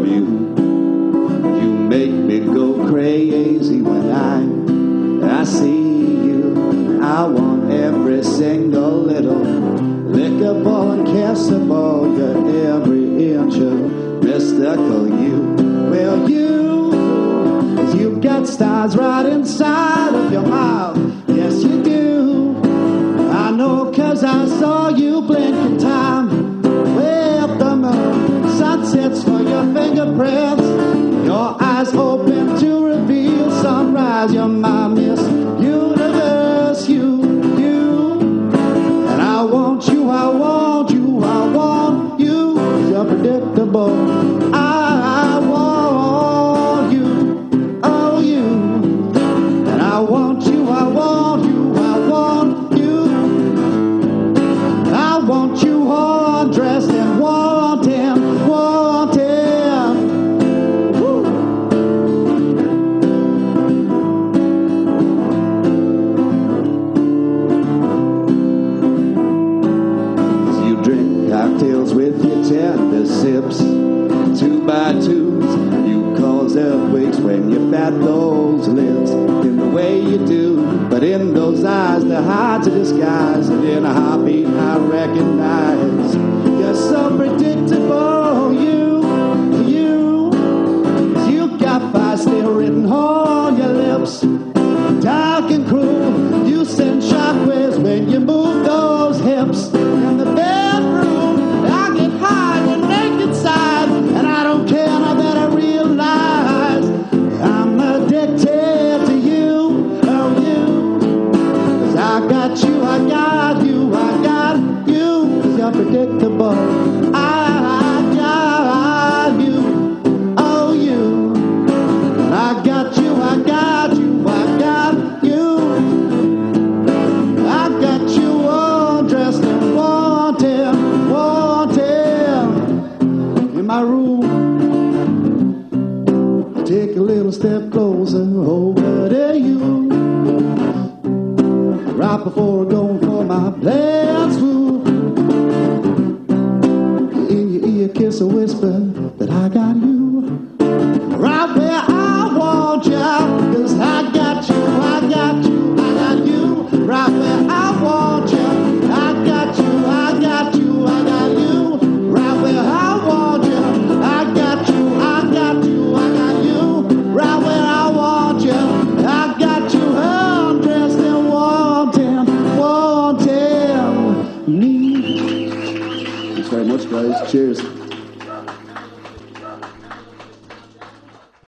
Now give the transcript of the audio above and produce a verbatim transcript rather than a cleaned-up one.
you. You make me go crazy when I, I see you. I want every single little lickable and kissable, you're every inch of mystical you. Well, you, you've got stars right inside of your mouth. Yes, you do. I know, 'cause I saw you blink in time with the moon. Sunsets for your fingerprints, your eyes open to reveal sunrise. You're my Miss Universe, you, you. And I want you, I want you, I want you. You're predictable. I want you, oh you. And I want you, I want you, I want you. I want you all dressed and wanting, wanting. Woo. As you drink cocktails with your tender sips, two by twos, you cause earthquakes when you bat those lips in the way you do. But in those eyes, they're hard to disguise, and in a heartbeat I recognize you're so predictable. You, you, you got fire still written on your lips, dark and cruel. You send shockwaves when you move those hips in the bedroom. I get high when naked side, and I don't care now that I realize I'm addicted to you, oh you. 'Cause I got you, I got you, I got you. 'Cause you're predictable. I got you, oh you. I got you, I got you, I got you. I got you all dressed and wanting, wanting. In my room, take a little step closer over to you. Right before going for my last food, in your ear kiss a whisper that I got you. Right where I want you, 'cause I got you, I got you, I got you. Right where I want you, I got you, I got you, I got you. Right where I want you, I got you, I got you, I got you. Right where I want you, I got you, undressed and wanting, wanting me. Thanks very much, guys. Cheers.